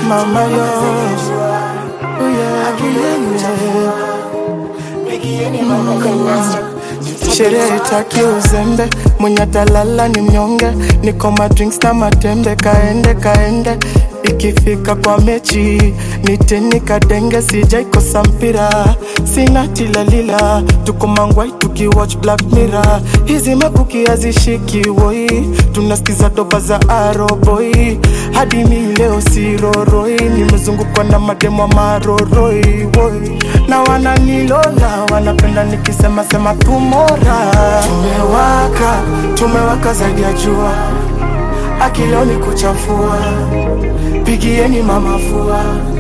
mama yo. Oh yeah, Pigieni mama. Sherehe taki uzembe, mwenye talala ni mnyonge. Niko ma drinks na matembe, kaende. Ikifika kwa mechi, niteni kadenge. Sijai kosa mpira, sina tilalila. Tuko mangwai tukiwatch Black Mirror. Hizi mabuki hazishiki woi, tunasikiza doba za Arrowboy. Hadi mi leo siroroi, nimezungukwa na mademo wa maroroi woi. Na wananilola, wanapenda nikisema sema tumora. Tumewaka zaidi ya jua, akileo ni kuchafua. Pigieni mama fua.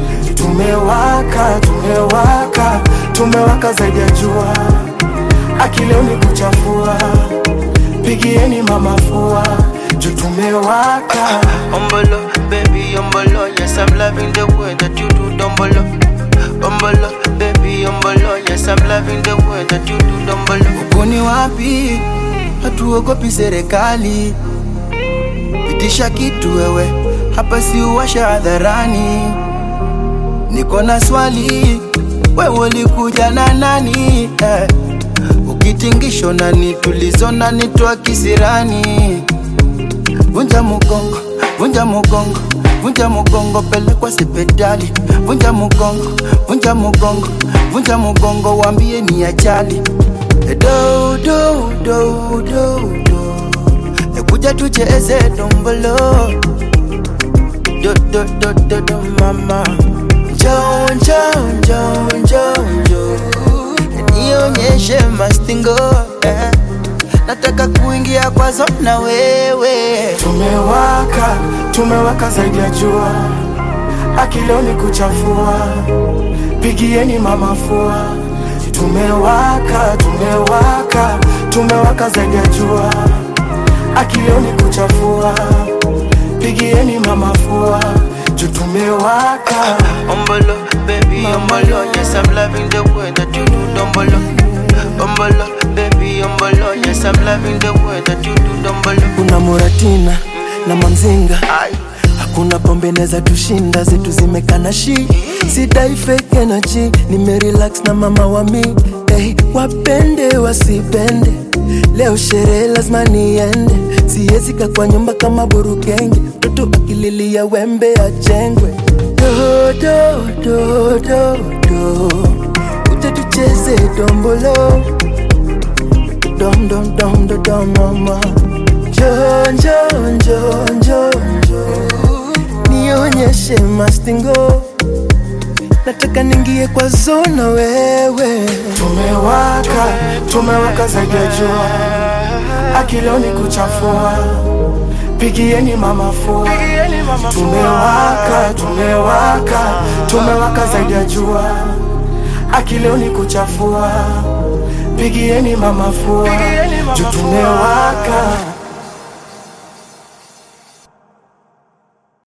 Tumewaka zaidi ya jua, akileo ni kuchafua. Pigieni mama fua, tumewaka. Umbolo, baby, umbolo. Yes, I'm loving the way that you do, dumbolo. Umbolo, baby, umbolo. Yes, I'm loving the way that you do, dumbolo. Ukoni wapi, hatuogopi serikali. Pitisha kitu wewe, hapa si uwasha hadharani. Niko na swali, wewe ulikuja na nani? Ukitingisho nani, tulizo nani, toa kisirani. Vunja mugongo, pelekwa hospitali. Vunja mugongo, waambie ni ajali. Do kuja tucheze dombolo. Do mama. Njoo nionyeshe mastingo, nataka kuingia kwa zona wewe. Tumewaka zaidi ya jua, akileo ni kuchafua. Pigieni mama fua. Tumewaka zaidi ya jua, akileo ni kuchafua. Pigieni mama fua, tumewaka. Umbolo, baby, umbolo. Yes, I'm loving the way that you do, dumbolo. Umbolo, baby, umbolo. Yes, I'm loving the way that you do, dumbolo. Kuna Muratina na Mamzinga, hakuna pombe neza tushinda, zetu zimekana shi. Sidai fake energy, nimerelax na mama wa mi. Wapende wasipende, leo sherehe lazima niende. Siwezi kaa kwa nyumba kama burukenge, mtoto akililia wembe ajengwe. Do uje tucheze dombolo. Dom mama. Njoo nionyeshe mastingo, nataka ningie kwa zona wewe. Tumewaka zaidi ya jua, akileo ni kuchafua. Pigieni mama fua. Tumewaka zaidi ya jua, akileo ni kuchafua. Pigieni mama fua, tumewaka.